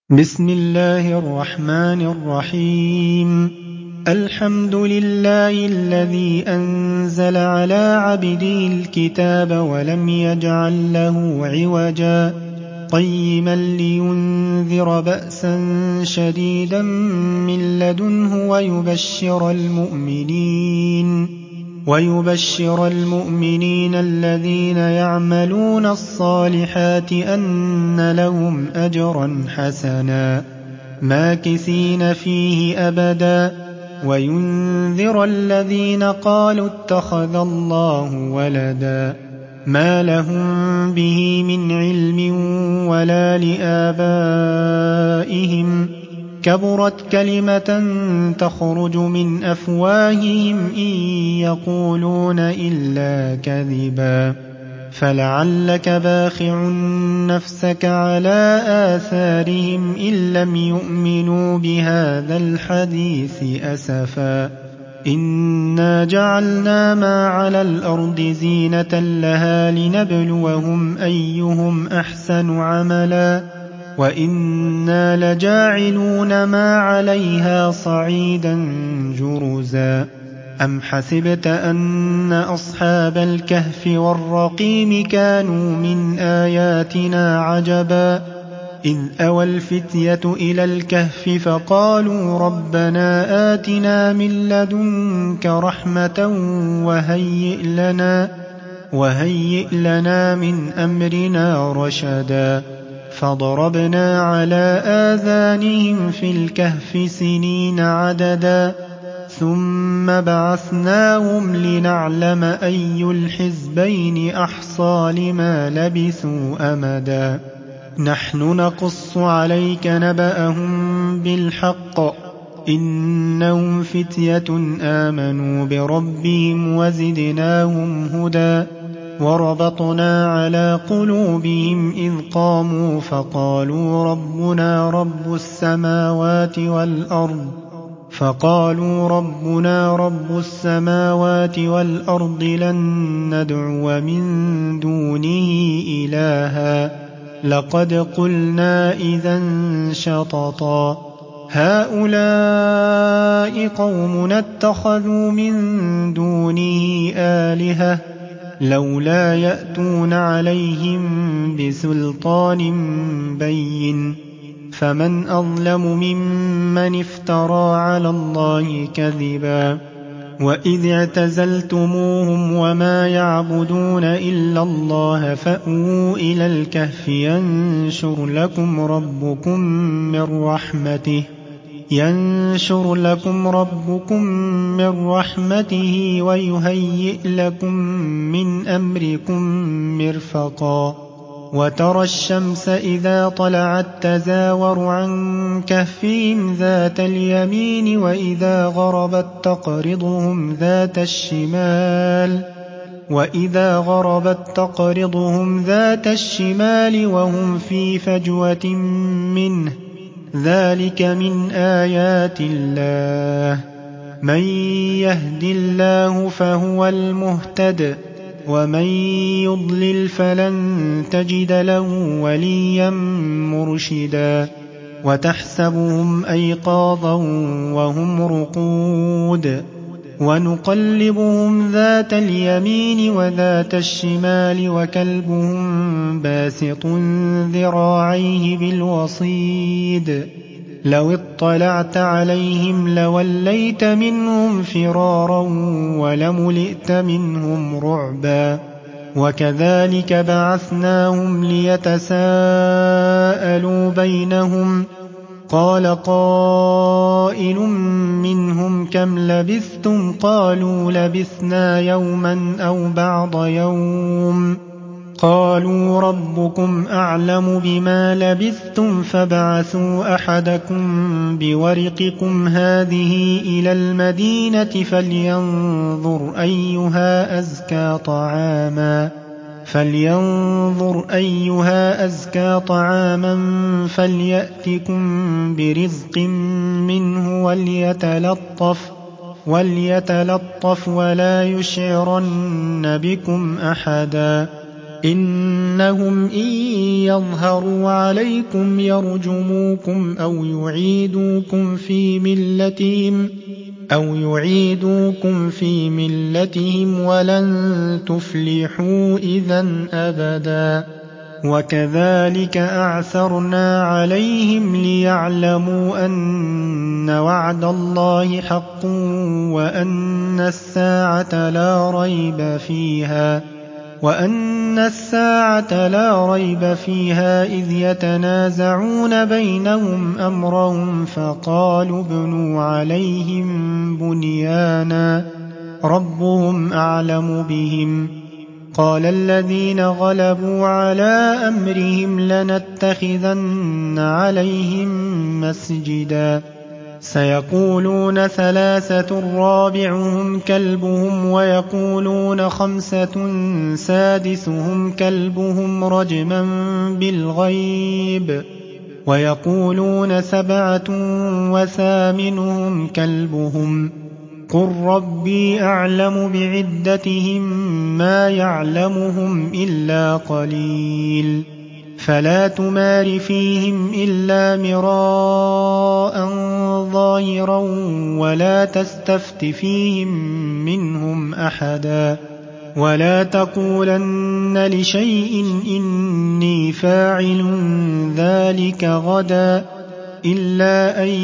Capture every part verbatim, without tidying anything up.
بسم الله الرحمن الرحيم. الحمد لله الذي أنزل على عبده الكتاب ولم يجعل له عوجا قيما لينذر بأسا شديدا من لدنه ويبشر المؤمنين ويبشر المؤمنين الذين يعملون الصالحات أن لهم أجرا حسنا ماكثين فيه أبدا وينذر الذين قالوا اتخذ الله ولدا ما لهم به من علم ولا لآبائهم كبرت كلمة تخرج من أفواههم إن يقولون إلا كذبا فلعلك باخع نفسك على آثارهم إن لم يؤمنوا بهذا الحديث أسفا إنا جعلنا ما على الأرض زينة لها لنبلوهم أيهم أحسن عملا وإنا لجاعلون ما عليها صعيدا جرزا أم حسبت أن أصحاب الكهف والرقيم كانوا من آياتنا عجبا إذ أوى الفتية إلى الكهف فقالوا ربنا آتنا من لدنك رحمة وهيئ لنا, وهيئ لنا من أمرنا رشدا فضربنا على آذانهم في الكهف سنين عددا ثم بعثناهم لنعلم أي الحزبين أحصى لما لبثوا أمدا نحن نقص عليك نبأهم بالحق إنهم فتية آمنوا بربهم وزدناهم هدى وربطنا على قلوبهم إذ قاموا فقالوا ربنا رب السماوات والأرض فقالوا ربنا رب السماوات والأرض لن ندعو من دونه إلها لقد قلنا إذا شططا هؤلاء قومنا اتخذوا من دونه آلهة لولا يأتون عليهم بسلطان بين فمن أظلم ممن افترى على الله كذبا وإذ اعتزلتموهم وما يعبدون إلا الله فأووا إلى الكهف ينشر لكم ربكم من رحمته ينشر لكم ربكم من رحمته ويهيئ لكم من أمركم مرفقا وترى الشمس إذا طلعت تزاور عن كهفهم ذات اليمين وإذا غربت تقرضهم ذات الشمال وإذا غربت تقرضهم ذات الشمال وهم في فجوة منه ذلك من آيات الله من يهد الله فهو المهتد ومن يضلل فلن تجد له وليا مرشدا وتحسبهم أيقاظا وهم رقود ونقلبهم ذات اليمين وذات الشمال وكلبهم باسط ذراعيه بالوصيد لو اطلعت عليهم لوليت منهم فرارا ولملئت منهم رعبا وكذلك بعثناهم ليتساءلوا بينهم قال قائل منهم كم لبثتم قالوا لبثنا يوما أو بعض يوم قالوا ربكم أعلم بما لبثتم فابعثوا أحدكم بورقكم هذه إلى المدينة فلينظر أيها أزكى طعاما فلينظر أيها أزكى طعاما فليأتكم برزق منه وليتلطف وليتلطف ولا يشعرن بكم أحدا إنهم إن يظهروا عليكم يرجموكم أو يعيدوكم في ملتهم أو يعيدوكم في ملتهم ولن تفلحوا إذن أبدا. وكذلك أعثرنا عليهم ليعلموا أن وعد الله حق وأن الساعة لا ريب فيها وأن الساعة لا ريب فيها إذ يتنازعون بينهم أمرهم فقالوا ابنوا عليهم بنيانا ربهم أعلم بهم. قال الذين غلبوا على أمرهم لنتخذن عليهم مسجدا سيقولون ثلاثة رابعهم كلبهم ويقولون خمسة سادسهم كلبهم رجما بالغيب ويقولون سبعة وثامنهم كلبهم قل ربي أعلم بعدتهم ما يعلمهم إلا قليل فلا تمار فيهم إلا مراء ظاهرا ولا تستفت فيهم منهم أحدا ولا تقولن لشيء إني فاعل ذلك غدا إلا أن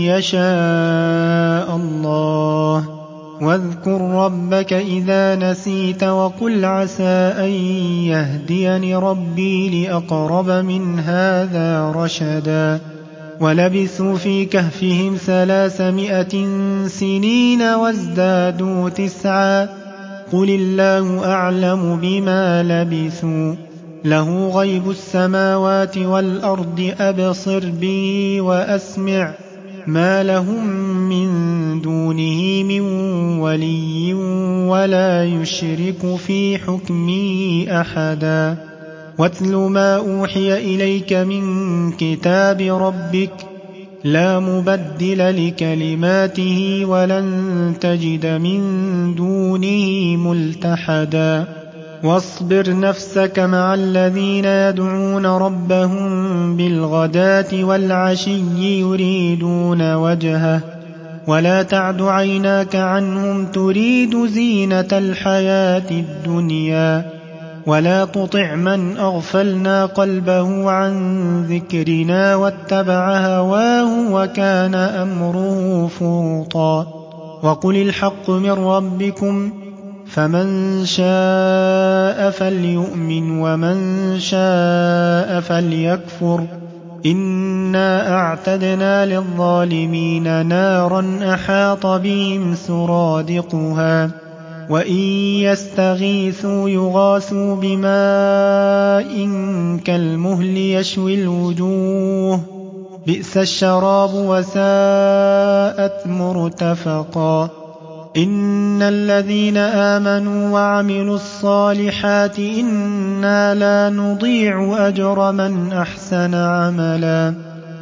يشاء الله واذكر ربك إذا نسيت وقل عسى أن يهديني ربي لأقرب من هذا رشدا. ولبثوا في كهفهم ثلاثمائة سنين وازدادوا تسعا قل الله أعلم بما لبثوا له غيب السماوات والأرض أبصر به وأسمع ما لهم من دونه من ولي ولا يشرك في حكمه أحدا. واتل ما أوحي إليك من كتاب ربك لا مبدل لكلماته ولن تجد من دونه ملتحدا. واصبر نفسك مع الذين يدعون ربهم بالغداة والعشي يريدون وجهه ولا تعد عيناك عنهم تريد زينة الحياة الدنيا ولا تطع من أغفلنا قلبه عن ذكرنا واتبع هواه وكان أمره فرطا. وقل الحق من ربكم فمن شاء فليؤمن ومن شاء فليكفر إنا أعتدنا للظالمين نارا أحاط بهم سرادقها وإن يستغيثوا يغاثوا بماء كالمهل يشوي الوجوه بئس الشراب وساءت مرتفقا. إن الذين آمنوا وعملوا الصالحات إنا لا نضيع أجر من أحسن عملا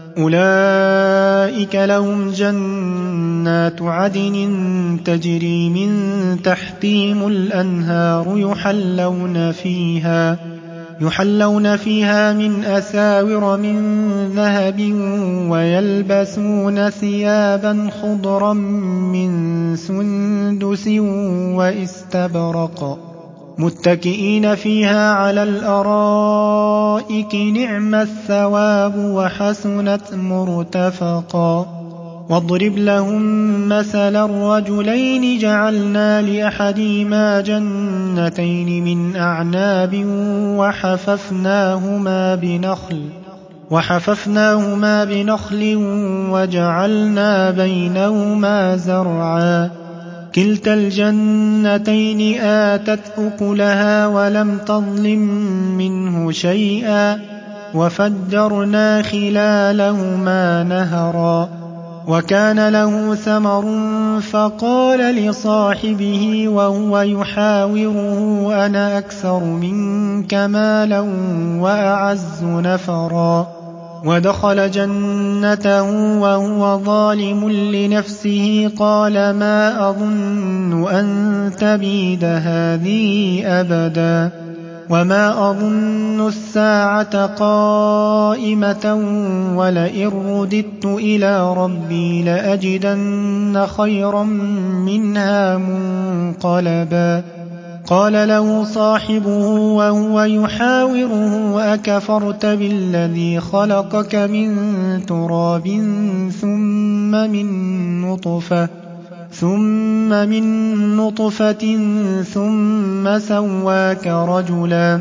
أولئك لهم جنات عدن تجري من تحتهم الأنهار يحلون فيها يحلون فيها من أساور من ذهب ويلبسون ثيابا خضرا من سندس واستبرق متكئين فيها على الأرائك نعم الثواب وحسنت مرتفقا. واضرب لهم مثل الرجلين جعلنا لأحدهما جنتين من أعناب وحففناهما بنخل وحففناهما بنخل وجعلنا بينهما زرعا كلتا الجنتين آتت أكلها ولم تظلم منه شيئا وفجرنا خلالهما نهرا وكان له ثمر فقال لصاحبه وهو يحاوره أنا أكثر منك مالا وأعز نفرا ودخل جنته وهو ظالم لنفسه قال ما أظن أن تبيد هذه أبدا وما أظن الساعة قائمة ولئن رددت إلى ربي لأجدن خيرا منها منقلبا قال له صاحبه وهو يحاوره أكفرت بالذي خلقك من تراب ثم من نطفة ثم من نطفة ثم سواك رجلا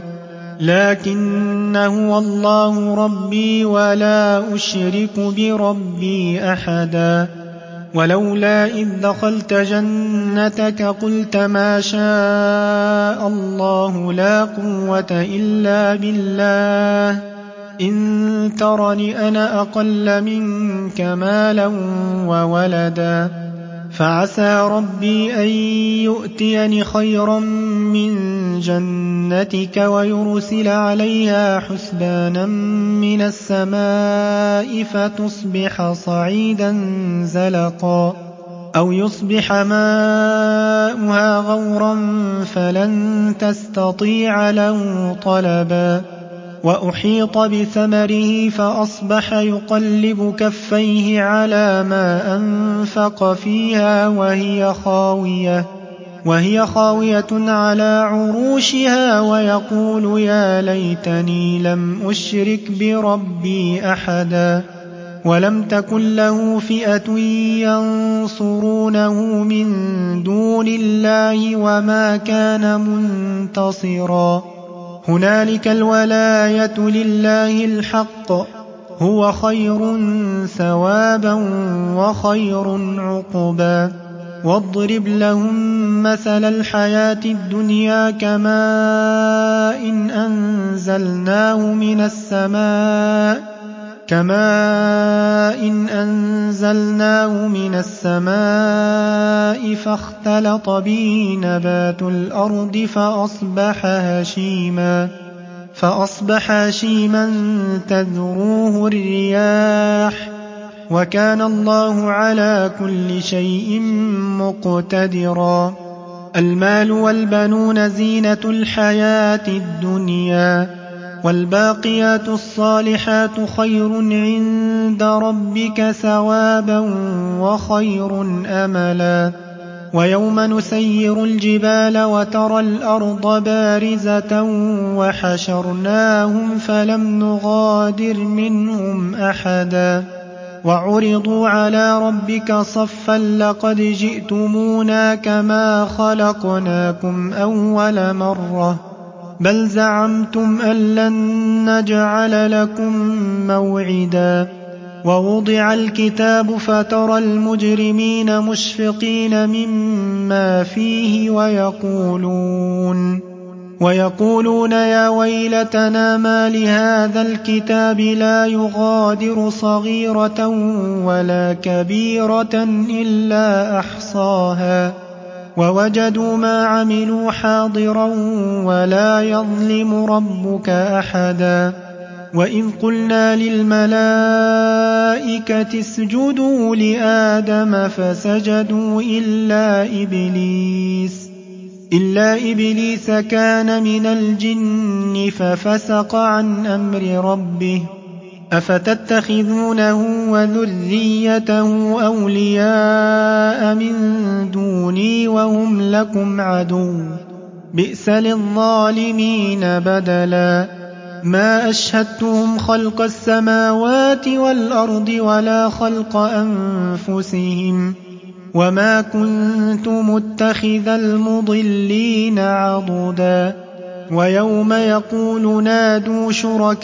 لكن هو الله ربي ولا أشرك بربي أحدا ولولا إذ دخلت جنتك قلت ما شاء الله لا قوة إلا بالله إن ترني أنا أقل منك مالا وولدا فعسى ربي أن يؤتيني خيرا من جنتك ويرسل عليها حسبانا من السماء فتصبح صعيدا زلقا أو يصبح ماؤها غورا فلن تستطيع له طلبا وأحيط بثمره فأصبح يقلب كفيه على ما أنفق فيها وهي خاوية وهي خاوية على عروشها ويقول يا ليتني لم أشرك بربي أحدا ولم تكن له فئة ينصرونه من دون الله وما كان منتصرا هنالك الولاية لله الحق هو خير ثوابا وخير عقبا واضرب لهم مثل الحياة الدنيا كماء إن أنزلناه من السماء كماء إن أنزلناه من السماء فاختلط به نبات الأرض فأصبح هشيما فأصبح هشيما تذروه الرياح وكان الله على كل شيء مقتدرا المال والبنون زينة الحياة الدنيا والباقيات الصالحات خير عند ربك ثوابا وخير أملا ويوم نسير الجبال وترى الأرض بارزة وحشرناهم فلم نغادر منهم أحدا وعرضوا على ربك صفا لقد جئتمونا كما خلقناكم أول مرة بل زعمتم أن لن نجعل لكم موعدا ووضع الكتاب فترى المجرمين مشفقين مما فيه ويقولون ويقولون يا ويلتنا ما لهذا الكتاب لا يغادر صغيرة ولا كبيرة إلا أحصاها ووجدوا ما عملوا حاضرا ولا يظلم ربك أحدا وإذ قلنا للملائكة اسجدوا لآدم فسجدوا إلا إبليس إلا إبليس كان من الجن ففسق عن أمر ربه أفتتخذونه وذريته أولياء من دوني وهم لكم عدو بئس للظالمين بدلا ما أشهدتهم خلق السماوات والأرض ولا خلق أنفسهم وما كنت متخذ المضلين عضدا ويوم يقول نادوا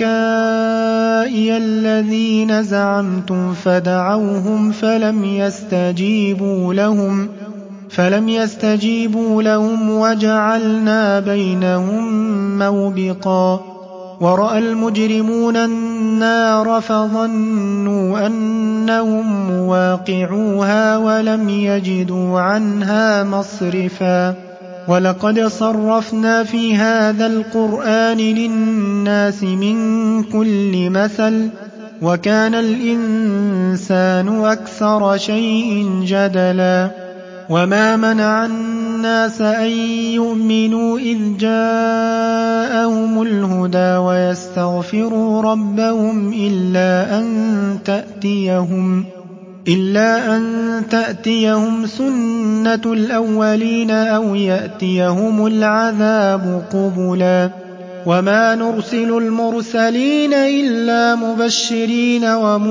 شركائي الذين زعمتم فدعوهم فلم يستجيبوا لهم فلم يستجيبوا لهم وجعلنا بينهم موبقا ورأى المجرمون النار فظنوا أنهم مواقعوها ولم يجدوا عنها مصرفا ولقد صرفنا في هذا القرآن للناس من كل مثل وكان الإنسان أكثر شيء جدلا وما منع الناس أن يؤمنوا إذ جاءهم الهدى ويستغفروا ربهم إلا أن تأتيهم إلا أن تأتيهم سنة الأولين أو يأتيهم العذاب قبلا وما نرسل المرسلين إلا مبشرين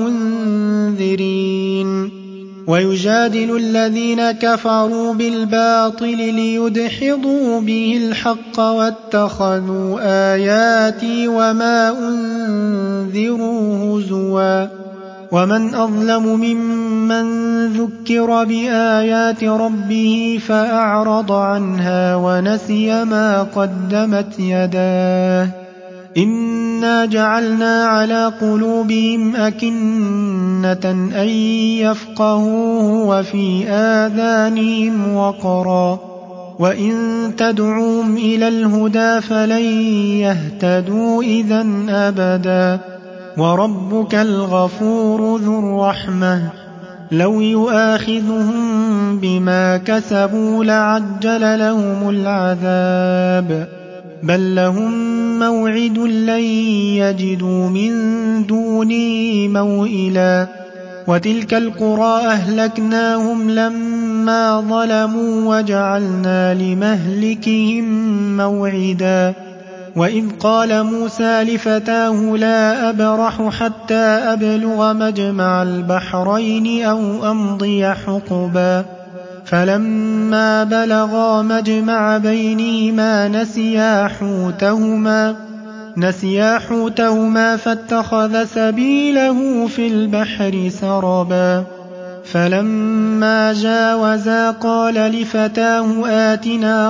ومنذرين ويجادل الذين كفروا بالباطل ليدحضوا به الحق واتخذوا آياتي وما أنذروا هزوا ومن أظلم ممن ذكر بآيات ربه فأعرض عنها ونسي ما قدمت يداه إنا جعلنا على قلوبهم أكنة أن يفقهوه وفي آذانهم وقرا وإن تدعوهم إلى الهدى فلن يهتدوا إذن أبدا وربك الغفور ذو الرحمة لو يؤاخذهم بما كسبوا لعجل لهم العذاب بل لهم موعد لن يجدوا من دونه موئلا وتلك القرى أهلكناهم لما ظلموا وجعلنا لمهلكهم موعدا وإذ قال موسى لفتاه لا أبرح حتى أبلغ مجمع البحرين أو أمضي حقبا فلما بلغا مجمع بينهما نسيا حوتهما نسيا حوتهما فاتخذ سبيله في البحر سربا فلما جاوزا قال لفتاه آتنا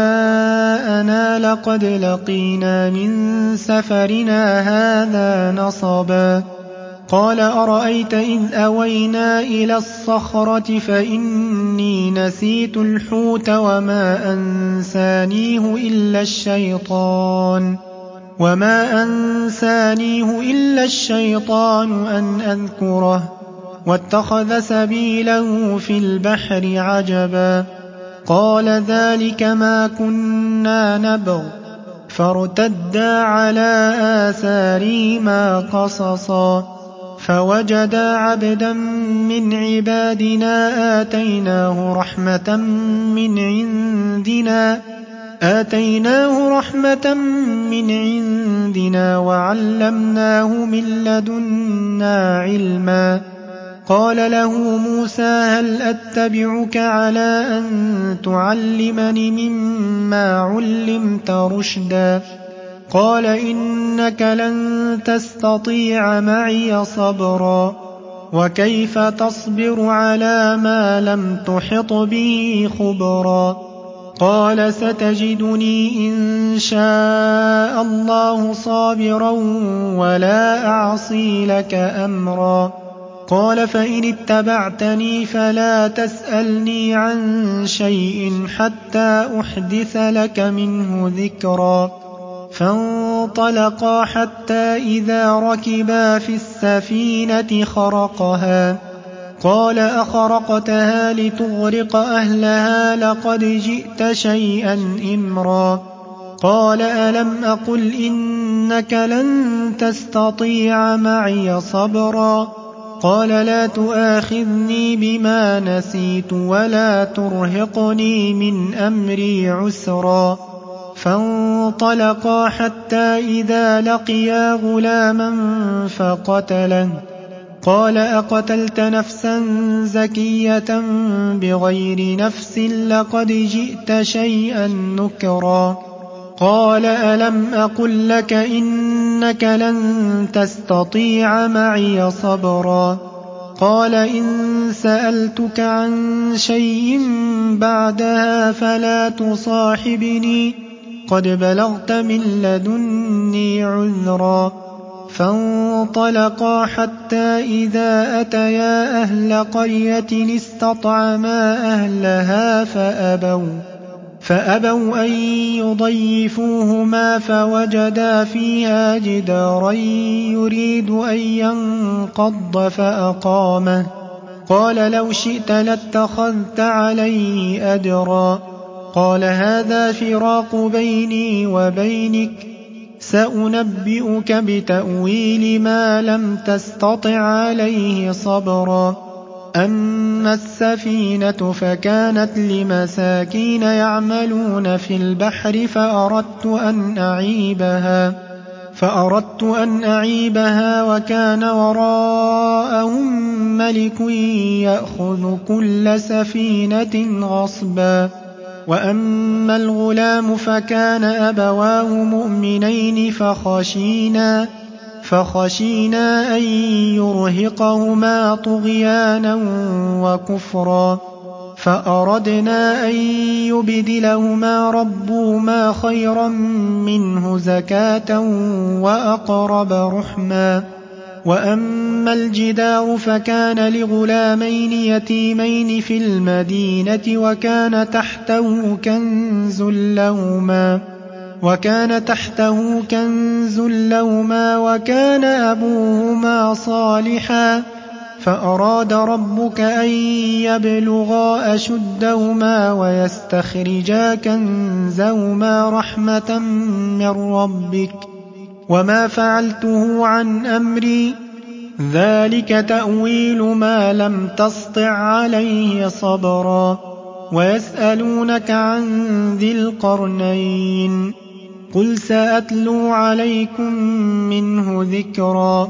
غداءنا لقد لقينا من سفرنا هذا نصبا قال أرأيت إذ أوينا إلى الصخرة فإني نسيت الحوت وما أنسانيه إلا الشيطان وما أنسانيه إلا الشيطان أن أذكره واتخذ سبيله في البحر عجبا قال ذلك ما كنا نبغ فارتدا على آثارهما قصصا فوجدا عبدا من عبادنا آتيناه رحمة من عندنا آتيناه رحمة من عندنا وعلمناه من لدنا علما قال له موسى هل أتبعك على أن تعلمني مما علمت رشدا قال إنك لن تستطيع معي صبرا وكيف تصبر على ما لم تحط به خبرا قال ستجدني إن شاء الله صابرا ولا أعصي لك أمرا قال فإن اتبعتني فلا تسألني عن شيء حتى أحدث لك منه ذكرا فانطلقا حتى إذا ركبا في السفينة خرقها قال أخرقتها لتغرق أهلها لقد جئت شيئا إمرا قال ألم أقل إنك لن تستطيع معي صبرا قال لا تؤاخذني بما نسيت ولا ترهقني من أمري عسرا فانطلقا حتى إذا لقيا غلاما فقتله قال أقتلت نفسا زكية بغير نفس لقد جئت شيئا نكرا قال ألم أقل لك إنك لن تستطيع معي صبرا قال إن سألتك عن شيء بعدها فلا تصاحبني قد بلغت من لدني عذرا فانطلقا حتى إذا أتيا أهل قرية استطعما أهلها فأبوا فأبوا أن يضيفوهما فوجدا فيها جدارا يريد أن ينقض فأقامه قال لو شئت لاتخذت عليه أجرا قال هذا فراق بيني وبينك سأنبئك بتأويل ما لم تستطع عليه صبرا أما السفينة فكانت لمساكين يعملون في البحر فأردت أن أعيبها فأردت أن أعيبها وكان وراءهم ملك يأخذ كل سفينة غصبا وأما الغلام فكان أبواه مؤمنين فخشينا فخشينا أن يرهقهما طغيانا وكفرا فأردنا أن يبدلهما ربهما خيرا منه زكاة وأقرب رحما وأما الجدار فكان لغلامين يتيمين في المدينة وكان تحته كنز لهما وكان تحته كنز لهما وكان أبوهما صالحا فأراد ربك أن يبلغا أشدهما ويستخرجا كنزهما رحمة من ربك وما فعلته عن أمري ذلك تأويل ما لم تسطع عليه صبرا ويسألونك عن ذي القرنين قل سأتلو عليكم منه ذكرا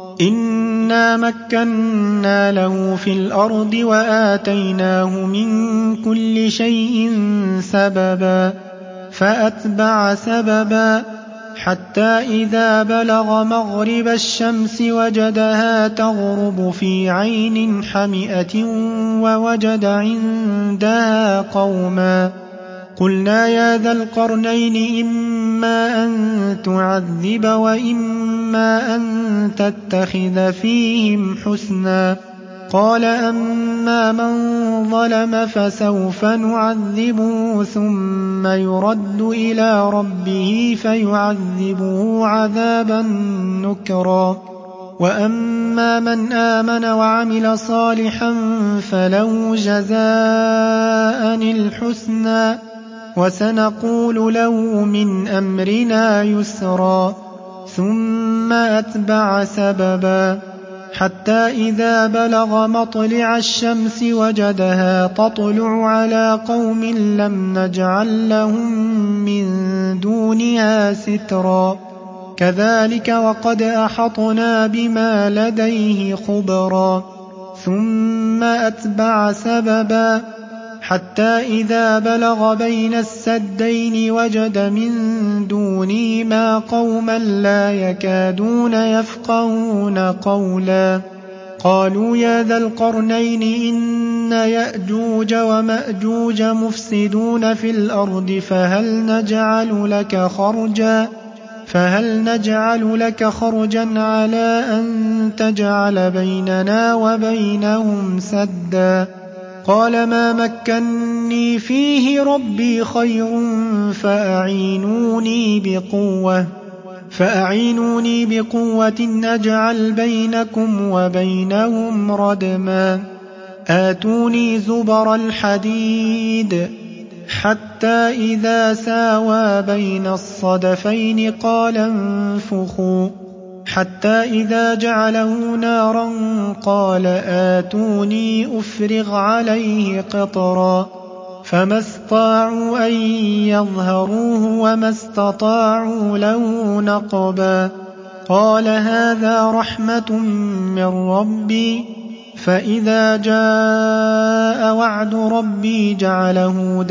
إنا مكنا له في الأرض وآتيناه من كل شيء سببا فأتبع سببا حتى إذا بلغ مغرب الشمس وجدها تغرب في عين حمئة ووجد عندها قوما قلنا يا ذا القرنين إما أن تعذب وإما أن تتخذ فيهم حسنا قال أما من ظلم فسوف نعذبه ثم يرد إلى ربه فيعذبه عذابا نكرا وأما من آمن وعمل صالحا فله جزاء الحسنى وسنقول له من أمرنا يسرا ثم أتبع سببا حتى إذا بلغ مطلع الشمس وجدها تطلع على قوم لم نجعل لهم من دونها سترا كذلك وقد أحطنا بما لديه خبرا ثم أتبع سببا حتى إذا بلغ بين السدين وجد من دونهما قوما لا يكادون يفقهون قولا قالوا يا ذا القرنين إن يأجوج ومأجوج مفسدون في الأرض فهل نجعل لك خرجا فهل نجعل لك خرجا على أن تجعل بيننا وبينهم سدا قال ما مكني فيه ربي خير فأعينوني بقوة فأعينوني بقوة نجعل بينكم وبينهم ردما آتوني زبر الحديد حتى إذا ساوى بين الصدفين قال انفخوا حتى إذا جعله نارا قال آتوني أفرغ عليه قطرا فما استطاعوا أن يظهروه وما استطاعوا له نقبا قال هذا رحمة من ربي فإذا جاء وعد ربي جعله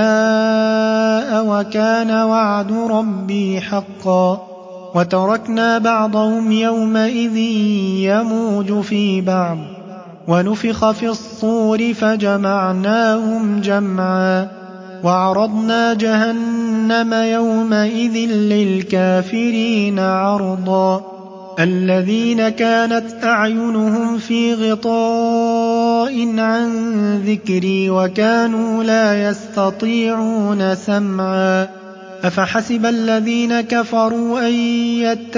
دكاء وكان وعد ربي حقا وتركنا بعضهم يومئذ يموج في بعض ونفخ في الصور فجمعناهم جمعا وعرضنا جهنم يومئذ للكافرين عرضا الذين كانت أعينهم في غطاء عن ذكري وكانوا لا يستطيعون سمعا أفحسب الذين كفروا أن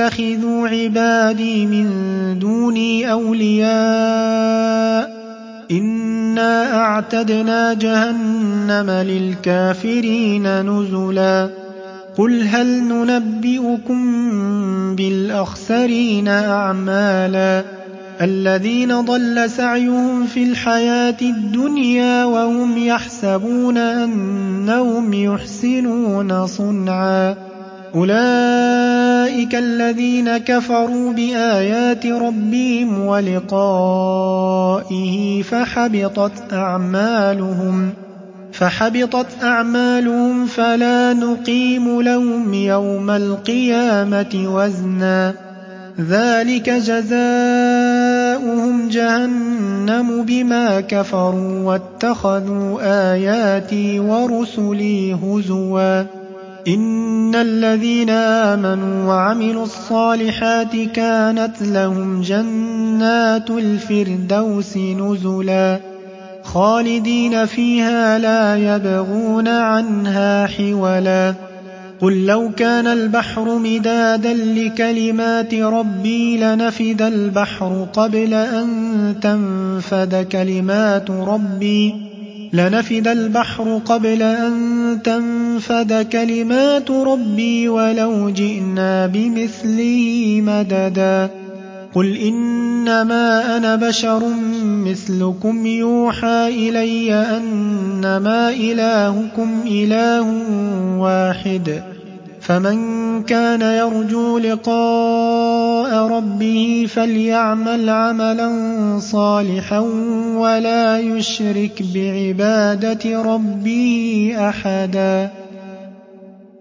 يتخذوا عبادي من دوني أولياء إنا أعتدنا جهنم للكافرين نزلا قل هل ننبئكم بالأخسرين أعمالا الذين ضل سعيهم في الحياة الدنيا وهم يحسبون أنهم يحسنون صنعا أولئك الذين كفروا بآيات ربهم ولقائه فحبطت أعمالهم فحبطت أعمالهم فلا نقيم لهم يوم القيامة وزنا ذلك جزاؤهم جهنم بما كفروا واتخذوا آياتي ورسلي هزوا إن الذين آمنوا وعملوا الصالحات كانت لهم جنات الفردوس نزلا خالدين فيها لا يبغون عنها حولا قل لو كان البحر مدادا لكلمات ربي لنفد البحر قبل أن تنفد كلمات ربي لنفد البحر قبل أن تنفد كلمات ربي ولو جئنا بمثله مددا قل إنما أنا بشر مثلكم يوحى إلي أنما إلهكم إله واحد فمن كان يرجو لقاء ربه فليعمل عملا صالحا ولا يشرك بعبادة ربه أحدا.